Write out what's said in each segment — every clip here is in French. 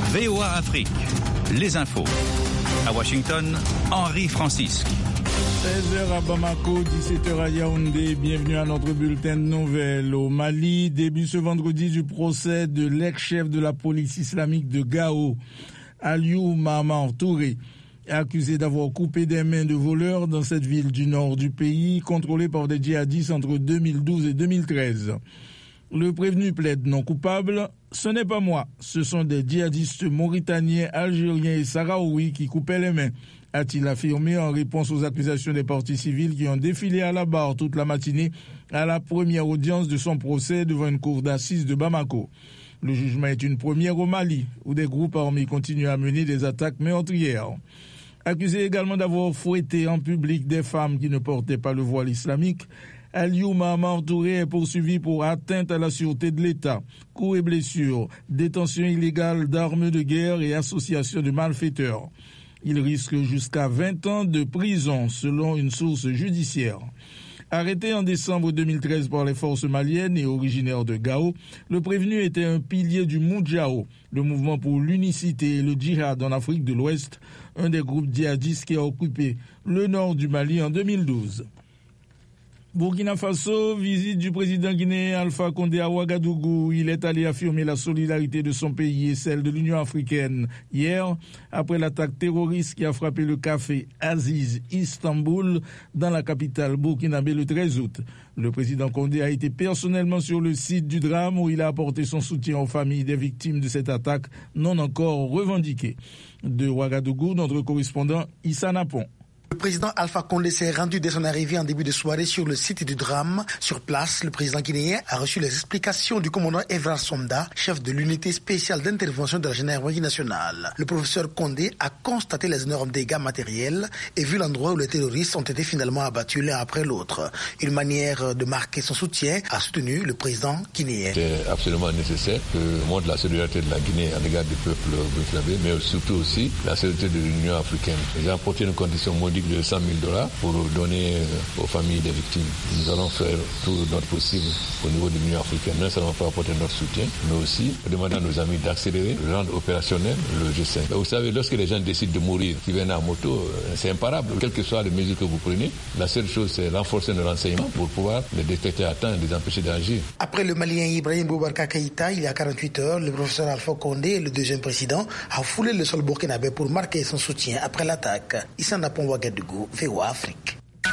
VOA Afrique, les infos. À Washington, Henri Francisque. 16h à Bamako, 17h à Yaoundé. Bienvenue à notre bulletin de nouvelles. Au Mali, début ce vendredi du procès de l'ex-chef de la police islamique de Gao, Aliou Mahamar Touré, accusé d'avoir coupé des mains de voleurs dans cette ville du nord du pays, contrôlée par des djihadistes entre 2012 et 2013. Le prévenu plaide non coupable. Ce n'est pas moi, ce sont des djihadistes mauritaniens, algériens et sahraouis qui coupaient les mains, a-t-il affirmé en réponse aux accusations des parties civiles qui ont défilé à la barre toute la matinée à la première audience de son procès devant une cour d'assises de Bamako. Le jugement est une première au Mali, où des groupes armés continuent à mener des attaques meurtrières. Accusé également d'avoir fouetté en public des femmes qui ne portaient pas le voile islamique, Aliou Mahamar Touré est poursuivi pour atteinte à la sûreté de l'État, coups et blessures, détention illégale d'armes de guerre et association de malfaiteurs. Il risque jusqu'à 20 ans de prison, selon une source judiciaire. Arrêté en décembre 2013 par les forces maliennes et originaire de Gao, le prévenu était un pilier du Moudjahou, le mouvement pour l'unicité et le djihad en Afrique de l'Ouest, un des groupes djihadistes qui a occupé le nord du Mali en 2012. Burkina Faso, visite du président guinéen Alpha Condé à Ouagadougou. Il est allé affirmer la solidarité de son pays et celle de l'Union africaine hier, après l'attaque terroriste qui a frappé le café Aziz Istanbul dans la capitale burkinabé le 13 août. Le président Condé a été personnellement sur le site du drame où il a apporté son soutien aux familles des victimes de cette attaque non encore revendiquée. De Ouagadougou, notre correspondant Issa Napon. Le président Alpha Condé s'est rendu dès son arrivée en début de soirée sur le site du drame. Sur place, le président guinéen a reçu les explications du commandant Evra Somda, chef de l'unité spéciale d'intervention de la gendarmerie nationale. Le professeur Condé a constaté les énormes dégâts matériels et vu l'endroit où les terroristes ont été finalement abattus l'un après l'autre. Une manière de marquer son soutien, a soutenu le président guinéen. C'est absolument nécessaire que montre la solidarité de la Guinée à l'égard du peuple burkinabé, mais surtout aussi la solidarité de l'Union africaine. Ils ont apporté une condition modique de $100 000 pour donner aux familles des victimes. Nous allons faire tout notre possible au niveau de l'Union africaine. Nous allons pas apporter notre soutien, mais aussi demander à nos amis d'accélérer, de rendre opérationnel le G5. Vous savez, lorsque les gens décident de mourir, qui viennent en moto, c'est imparable. Quelles que soient les mesures que vous prenez, la seule chose, c'est renforcer nos renseignements pour pouvoir les détecter à temps et les empêcher d'agir. Après le Malien Ibrahim Boubacar Keïta, il y a 48 heures, le professeur Alpha Condé, le deuxième président, a foulé le sol burkinabé pour marquer son soutien après l'attaque. Issa Napon Ouagadougou, VOA Afrique.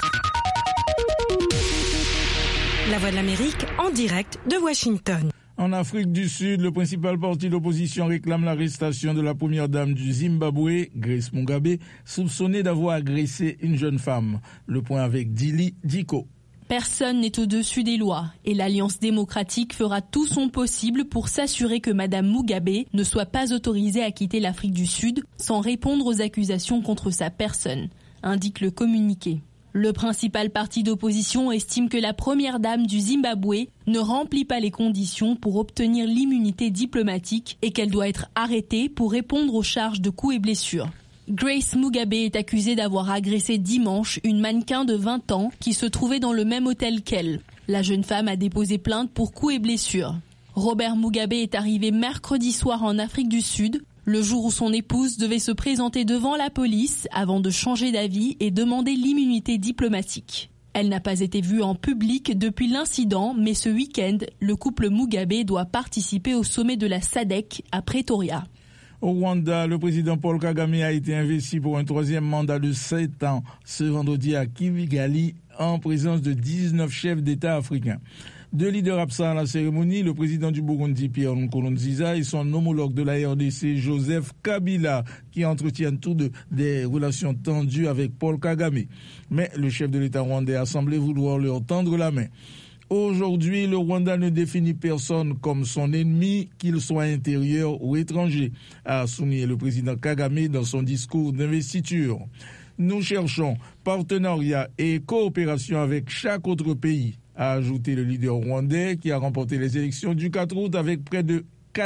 La Voix de l'Amérique en direct de Washington. En Afrique du Sud, le principal parti d'opposition réclame l'arrestation de la première dame du Zimbabwe, Grace Mugabe, soupçonnée d'avoir agressé une jeune femme. Le point avec Dili Diko. Personne n'est au-dessus des lois et l'Alliance démocratique fera tout son possible pour s'assurer que Madame Mugabe ne soit pas autorisée à quitter l'Afrique du Sud sans répondre aux accusations contre sa personne, indique le communiqué. Le principal parti d'opposition estime que la première dame du Zimbabwe ne remplit pas les conditions pour obtenir l'immunité diplomatique et qu'elle doit être arrêtée pour répondre aux charges de coups et blessures. Grace Mugabe est accusée d'avoir agressé dimanche une mannequin de 20 ans qui se trouvait dans le même hôtel qu'elle. La jeune femme a déposé plainte pour coups et blessures. Robert Mugabe est arrivé mercredi soir en Afrique du Sud, le jour où son épouse devait se présenter devant la police avant de changer d'avis et demander l'immunité diplomatique. Elle n'a pas été vue en public depuis l'incident, mais ce week-end, le couple Mugabe doit participer au sommet de la SADC à Pretoria. Au Rwanda, le président Paul Kagame a été investi pour un troisième mandat de 7 ans ce vendredi à Kigali en présence de 19 chefs d'État africains. Deux leaders absents à la cérémonie, le président du Burundi Pierre Nkurunziza et son homologue de la RDC Joseph Kabila, qui entretiennent tous deux des relations tendues avec Paul Kagame. Mais le chef de l'État rwandais a semblé vouloir leur tendre la main. Aujourd'hui, le Rwanda ne définit personne comme son ennemi, qu'il soit intérieur ou étranger, a souligné le président Kagame dans son discours d'investiture. Nous cherchons partenariat et coopération avec chaque autre pays, a ajouté le leader rwandais qui a remporté les élections du 4 août avec près de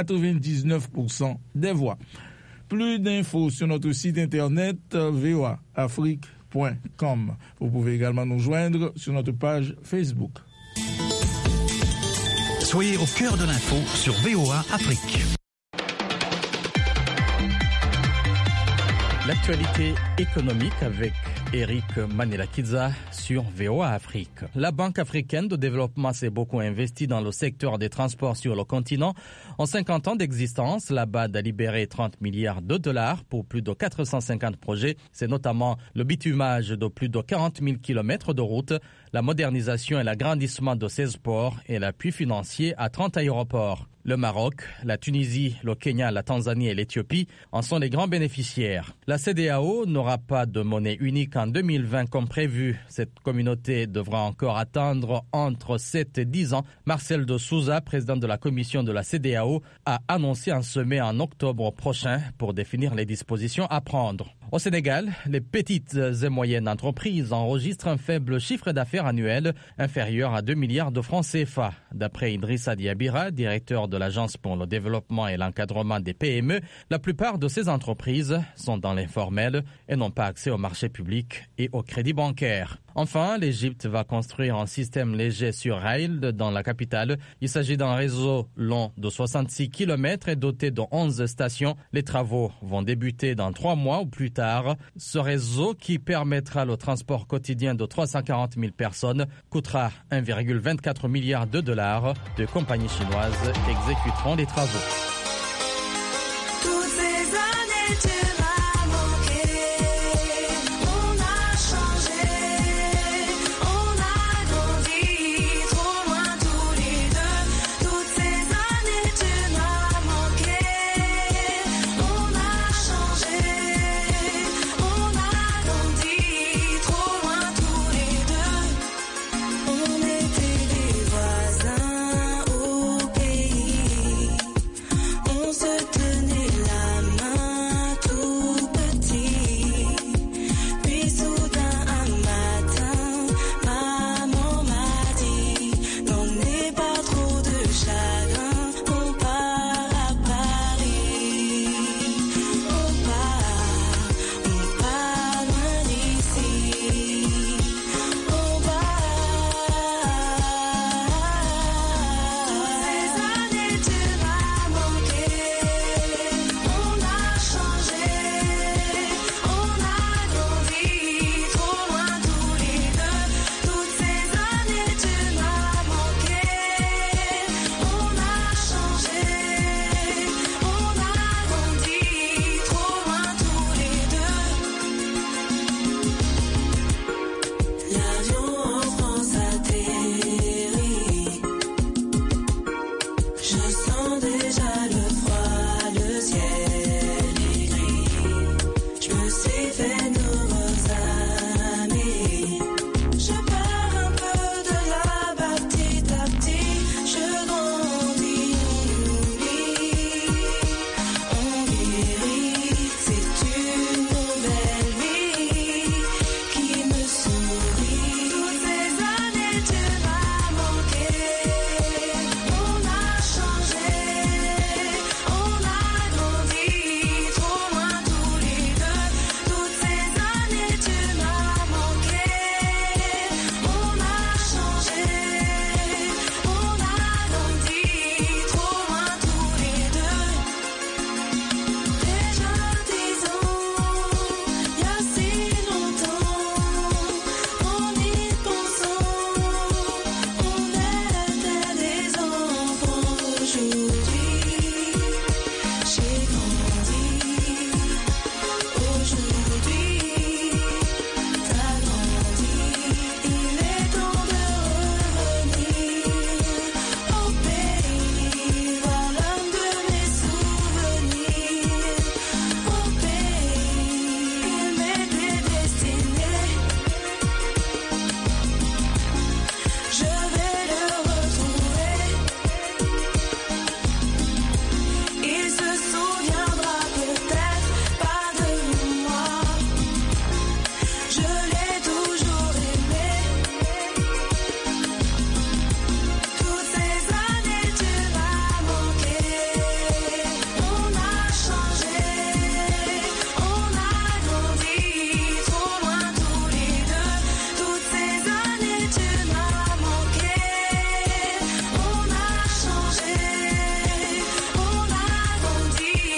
99% des voix. Plus d'infos sur notre site internet voaafrique.com. Vous pouvez également nous joindre sur notre page Facebook. Soyez au cœur de l'info sur VOA Afrique. L'actualité économique avec Eric Manelakiza sur VOA Afrique. La Banque africaine de développement s'est beaucoup investie dans le secteur des transports sur le continent. En 50 ans d'existence, la BAD a libéré 30 milliards de dollars pour plus de 450 projets. C'est notamment le bitumage de plus de 40 000 kilomètres de routes, la modernisation et l'agrandissement de 16 ports et l'appui financier à 30 aéroports. Le Maroc, la Tunisie, le Kenya, la Tanzanie et l'Éthiopie en sont les grands bénéficiaires. La CEDEAO n'aura pas de monnaie unique en 2020 comme prévu. Cette communauté devra encore attendre entre 7 et 10 ans. Marcel de Souza, président de la commission de la CEDEAO, a annoncé un sommet en octobre prochain pour définir les dispositions à prendre. Au Sénégal, les petites et moyennes entreprises enregistrent un faible chiffre d'affaires annuel inférieur à 2 milliards de francs CFA. D'après Idrissa Diabira, directeur de l'Agence pour le développement et l'encadrement des PME, la plupart de ces entreprises sont dans l'informel et n'ont pas accès au marché public et au crédit bancaire. Enfin, l'Égypte va construire un système léger sur rail dans la capitale. Il s'agit d'un réseau long de 66 km et doté de 11 stations. Les travaux vont débuter dans 3 mois ou plus tard. Ce réseau, qui permettra le transport quotidien de 340 000 personnes, coûtera 1,24 milliard de dollars. De compagnies chinoises exécuteront les travaux.